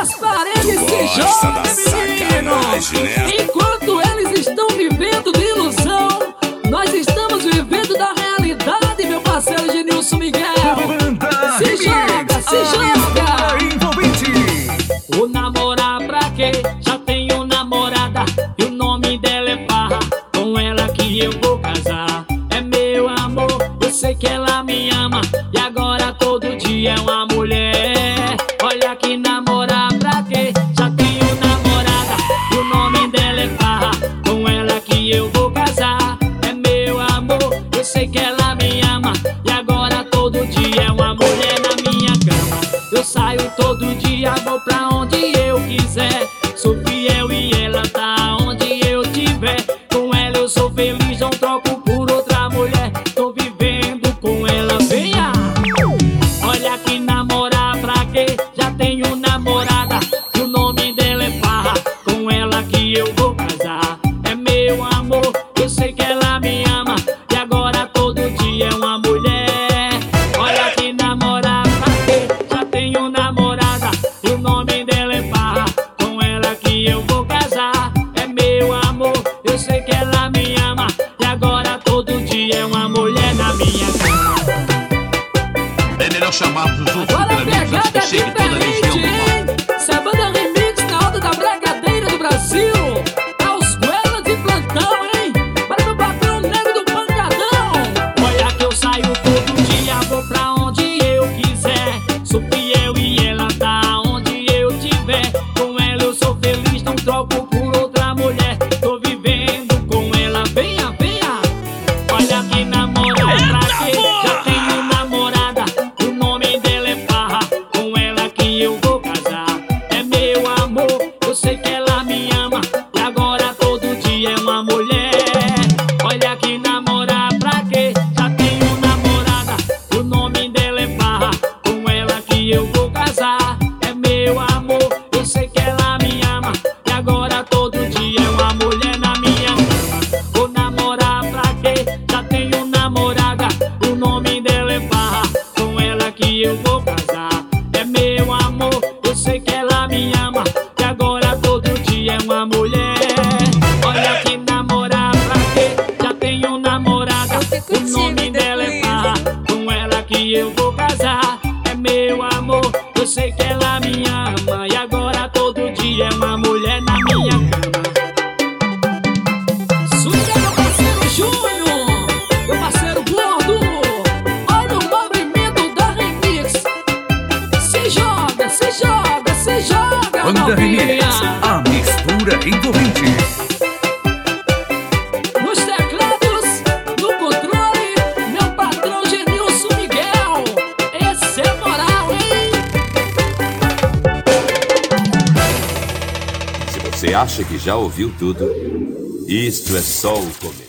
das paredes se joga, menino. Enquanto eles estão vivendo de ilusão, nós estamos vivendo da realidade, meu parceiro Genilson Miguel. Se joga, se joga. Vou namorar pra quê? Já tenho namorada e o nome dela é Farra. Com ela que eu vou casar. É meu amor, eu sei que ela me ama e agora todo dia é uma mulher. Olha que namorar pra quê? Já tenho namorada e o nome dela é Farra. Com ela que eu vou casar. É meu amor, eu sei que ela me ama e agora todo dia é uma mulher na minha cama. Eu saio todo dia, vou pra onde eu quiser. Sou fiel e ela tá onde eu tiver. Com ela eu sou feliz, não troco por outra mulher. Tô vivendo com ela, venha. Olha que namorar pra quê? Já tenho namorada e o nome dela é Farra. Com ela que eu vou casar. É meu amor, eu sei que ela me ama e agora todo dia é uma mulher. Olha que namorar pra quê? Já tenho namorada e o nome dela é Farra. Com ela que eu vou casar. É meu amor, eu sei que ela me ama e agora todo dia é uma mulher na minha cama. É melhor chamar os outros Agora a amigos antes pegada que é chegue toda a diferente, legião do mal. hein? Essa é a banda remix na onda da Bragadeira do Brasil. É os goelas de plantão, hein? Para meu patrão negro do pancadão. Olha que eu saio todo dia, vou pra onde eu quiser. Sou fiel e ela tá onde eu tiver. Com ela eu sou feliz, não troco por outra mulher. Tô vivendo com ela, venha, venha. Olha que namorar pra quê? Já tenho namorada, o nome dela é Farra. Com ela que eu vou casar. É meu amor, eu sei que ela me ama e agora todo dia é uma mulher. Olha que namorar pra quê? Já tenho namorada, o nome dela é Farra. Com ela que eu vou casar. É meu amor, eu sei que ela me ama e agora todo dia é uma mulher na minha cama. Vou namorar pra quê? Já tenho namorada, o nome dela é Farra. Com ela que eu vou casar. É meu amor, eu sei que ela me ama e agora todo dia é uma mulher. Olha que namorar pra quê? Já tenho namorada, o nome dela é Farra. Com ela que eu vou casar. É meu amor, eu sei que ela me ama e agora todo dia é uma mulher na minha cama. Suca, meu parceiro Júnior, meu parceiro Gordo. Olha o movimento da remix. Se joga, se joga, se joga, Banda Remix, novinha. a mistura envolvente. Nos teclados, no controle, meu patrão Genilson Miguel. Esse é moral, hein? Se você acha que já ouviu tudo, isto é só o começo.